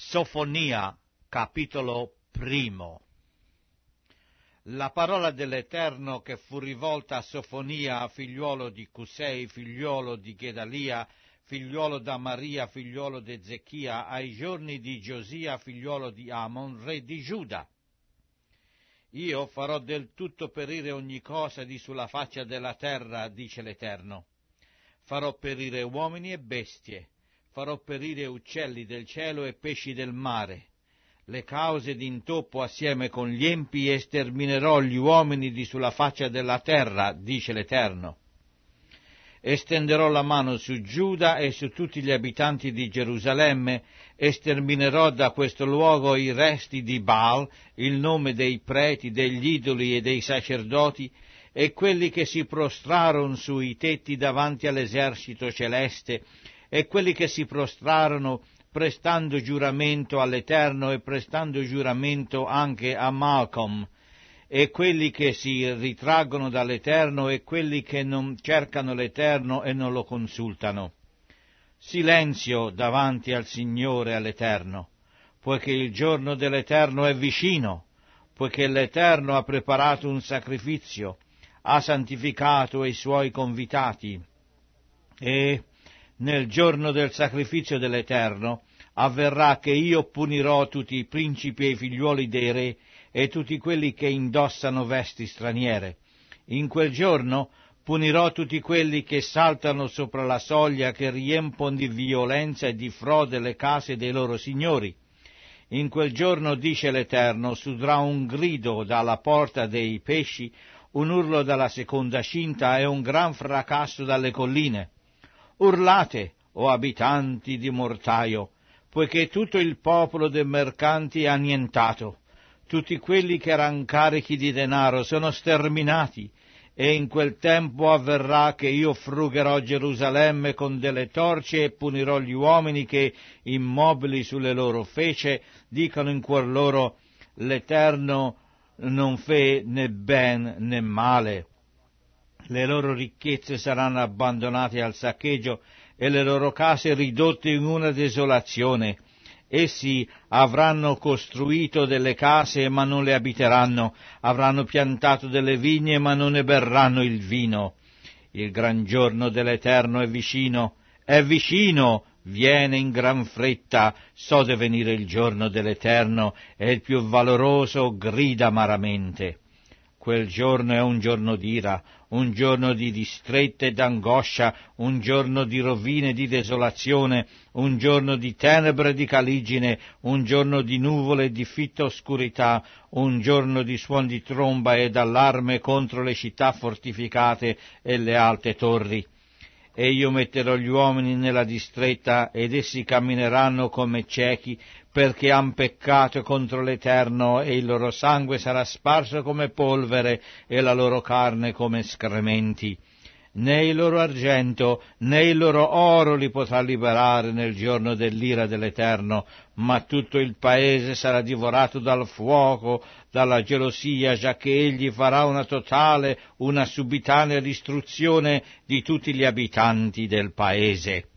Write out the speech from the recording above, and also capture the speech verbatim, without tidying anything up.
Sofonia, capitolo primo. La parola dell'Eterno che fu rivolta a Sofonia, figliuolo di Cusei, figliuolo di Gedalia, figliuolo d'Amaria, figliuolo di Ezechia, ai giorni di Giosia, figliuolo di Amon, re di Giuda. Io farò del tutto perire ogni cosa di sulla faccia della terra, dice l'Eterno. Farò perire uomini e bestie, farò perire uccelli del cielo e pesci del mare. Le cause d'intoppo assieme con gli empi, e sterminerò gli uomini di sulla faccia della terra, dice l'Eterno. Estenderò la mano su Giuda e su tutti gli abitanti di Gerusalemme, e sterminerò da questo luogo i resti di Baal, il nome dei preti, degli idoli e dei sacerdoti, e quelli che si prostrarono sui tetti davanti all'esercito celeste, e quelli che si prostrarono prestando giuramento all'Eterno e prestando giuramento anche a Malcolm, e quelli che si ritraggono dall'Eterno e quelli che non cercano l'Eterno e non lo consultano. Silenzio davanti al Signore e all'Eterno, poiché il giorno dell'Eterno è vicino, poiché l'Eterno ha preparato un sacrificio, ha santificato i suoi convitati, e nel giorno del sacrificio dell'Eterno avverrà che io punirò tutti i principi e i figliuoli dei re e tutti quelli che indossano vesti straniere. In quel giorno punirò tutti quelli che saltano sopra la soglia, che riempiono di violenza e di frode le case dei loro signori. In quel giorno, dice l'Eterno, sudrà un grido dalla porta dei pesci, un urlo dalla seconda cinta e un gran fracasso dalle colline. Urlate, o abitanti di mortaio, poiché tutto il popolo dei mercanti è annientato. Tutti quelli che erano carichi di denaro sono sterminati, e in quel tempo avverrà che io frugherò Gerusalemme con delle torce e punirò gli uomini che, immobili sulle loro fece, dicono in cuor loro: l'Eterno non fe né ben né male. Le loro ricchezze saranno abbandonate al saccheggio e le loro case ridotte in una desolazione. Essi avranno costruito delle case ma non le abiteranno, avranno piantato delle vigne ma non ne berranno il vino. Il gran giorno dell'Eterno è vicino, è vicino, viene in gran fretta, so de venire il giorno dell'Eterno, e il più valoroso grida amaramente. Quel giorno è un giorno d'ira, un giorno di distretta e d'angoscia, un giorno di rovine e di desolazione, un giorno di tenebre e di caligine, un giorno di nuvole e di fitta oscurità, un giorno di suon di tromba e d'allarme contro le città fortificate e le alte torri. E io metterò gli uomini nella distretta, ed essi cammineranno come ciechi, perché han peccato contro l'Eterno, e il loro sangue sarà sparso come polvere, e la loro carne come escrementi. Né il loro argento, né il loro oro li potrà liberare nel giorno dell'ira dell'Eterno, ma tutto il paese sarà divorato dal fuoco, dalla gelosia, giacché egli farà una totale, una subitanea distruzione di tutti gli abitanti del paese.